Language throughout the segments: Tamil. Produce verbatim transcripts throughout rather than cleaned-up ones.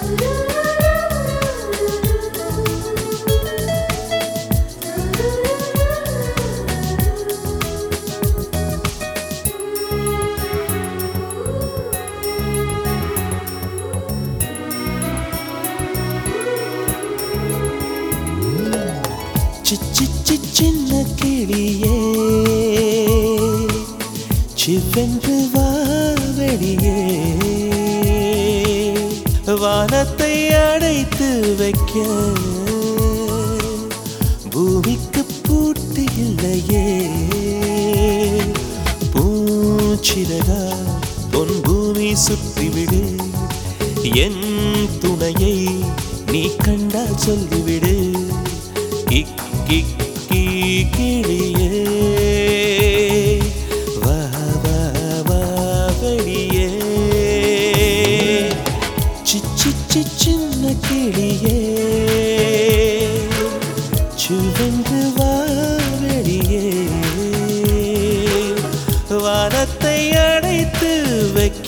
சிச்சி சின்ன கிளியே சிவென்று வா வெளியே வானத்தை அடைத்து வைக்க பூமிக்கு பூட்டு இல்லையே பூச்சிறகா பொன் பூமி சுற்றிவிடு என் துணையை நீ கண்டால் சொல்லிவிடு கிளியே வா வா வா வெளியே சிச்சி சின்ன கிளியே சிவென்று வா வெளியே வானத்தை அடைத்து வைக்க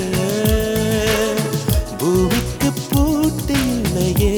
பூமிக்கு பூட்டு இல்லையே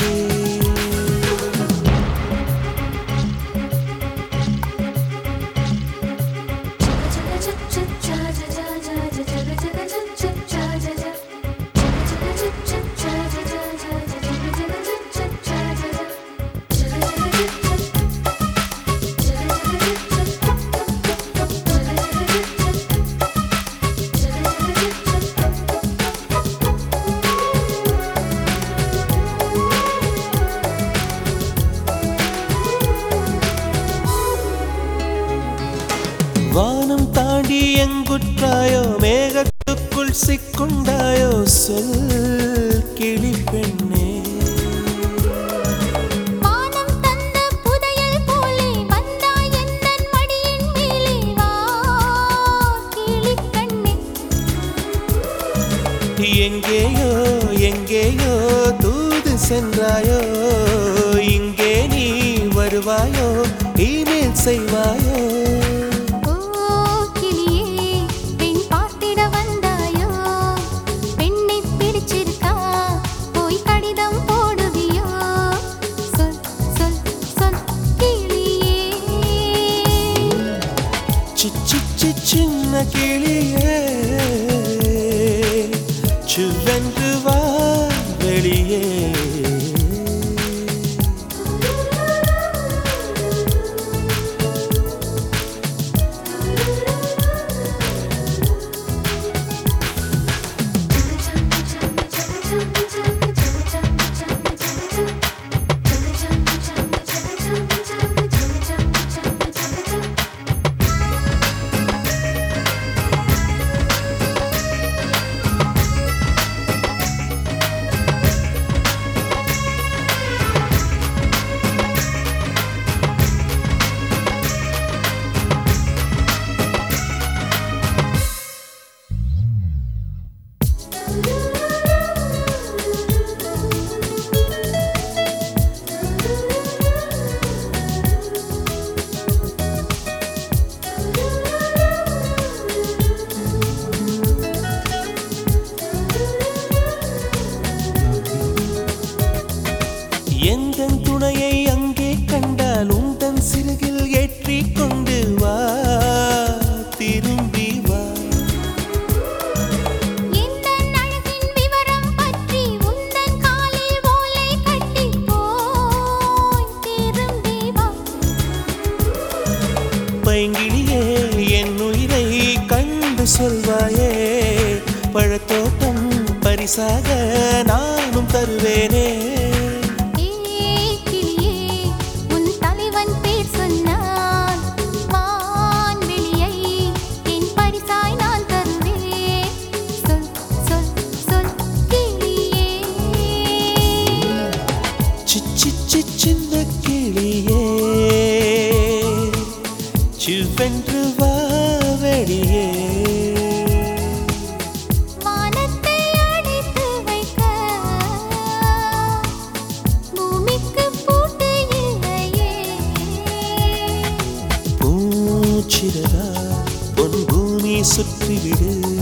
வானம் தாண்டி எங்குற்றாயோ மேகத்துக்குள் சிக்குண்டாயோ சொல் கிளி பெண்ணே வானம் தந்த புதையல் போலே வந்தாய் எந்தன் மடியின் மேலே வா கிளி கண்ணே எங்கேயோ எங்கேயோ தூது சென்றாயோ இங்கே நீ வருவாயோ இனிமேல் செய்வாயோ சின்ன கிளியே சிவென்று வா வெளியே எந்தன் துணையை அங்கே கண்டால் உந்தன் சிறுகில் ஏற்றி கொண்டு வா திரும்பி வா எந்தன் அழகின் விவரம் பற்றி உந்தன் காலில் ஓலை கட்டி போய் திரும்பி வா பைங்கிளியே என் உயிரை கண்டு சொல்வாயே பழத்தோட்டம் பரிசாக நானும் தருவேனே சின்ன கிளியே சிவென்று வா வெளியே வானத்தை அடைத்து வைக்க பூமிக்கு பூட்டு இல்லையே பூச்சிறகா பொன் பூமி சுற்றிவிடு